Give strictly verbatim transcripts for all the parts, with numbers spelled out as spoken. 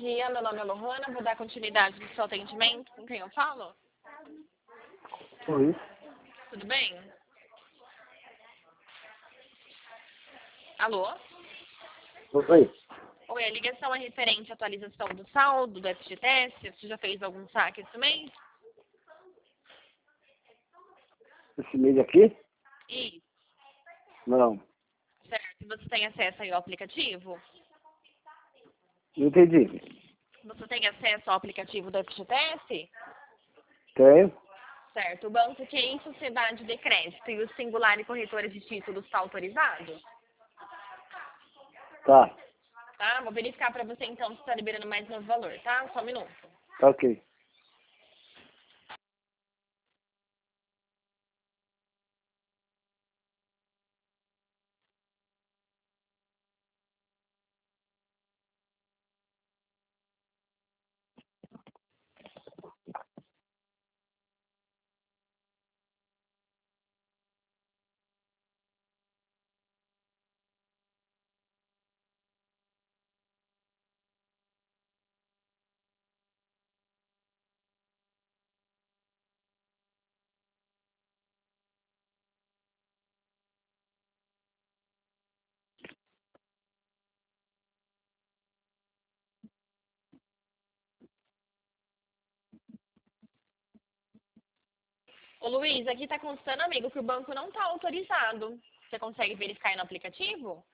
dia, meu nome é Lohana, vou dar continuidade no seu atendimento. Com quem eu falo? Oi. Tudo bem? Alô? Oi. Oi, a ligação é referente à atualização do saldo do F G T S. Você já fez algum saque esse mês? Esse mês aqui? Isso, Não. certo. Você tem acesso aí ao aplicativo? Não entendi. Você tem acesso ao aplicativo do F G T S? Tenho? Certo. O banco que é em sociedade de crédito e o singular e corretora de títulos está autorizado? Tá. Tá? Vou verificar para você então se está liberando mais novo valor, tá? Só um minuto. Tá ok. Ô Luiz, aqui está constando, amigo, que o banco não está autorizado. Você consegue verificar aí no aplicativo?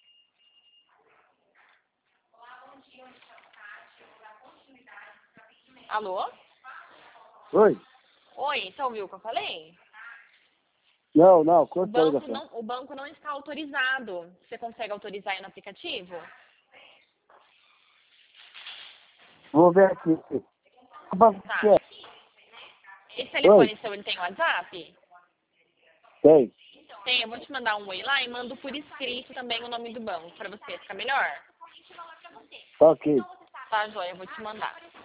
Alô? Oi? Oi, você ouviu o que eu falei? Não, não. O Cortou a banco ligação. não, o banco não está autorizado. Você consegue autorizar aí no aplicativo? Vou ver aqui. Que banco Tá. que é? Esse Oi? telefone seu, ele tem WhatsApp? Tem. Tem, eu vou te mandar um oi lá e mando por escrito também o nome do banco, para você ficar melhor. Tá ok. Tá, joia, eu vou te mandar.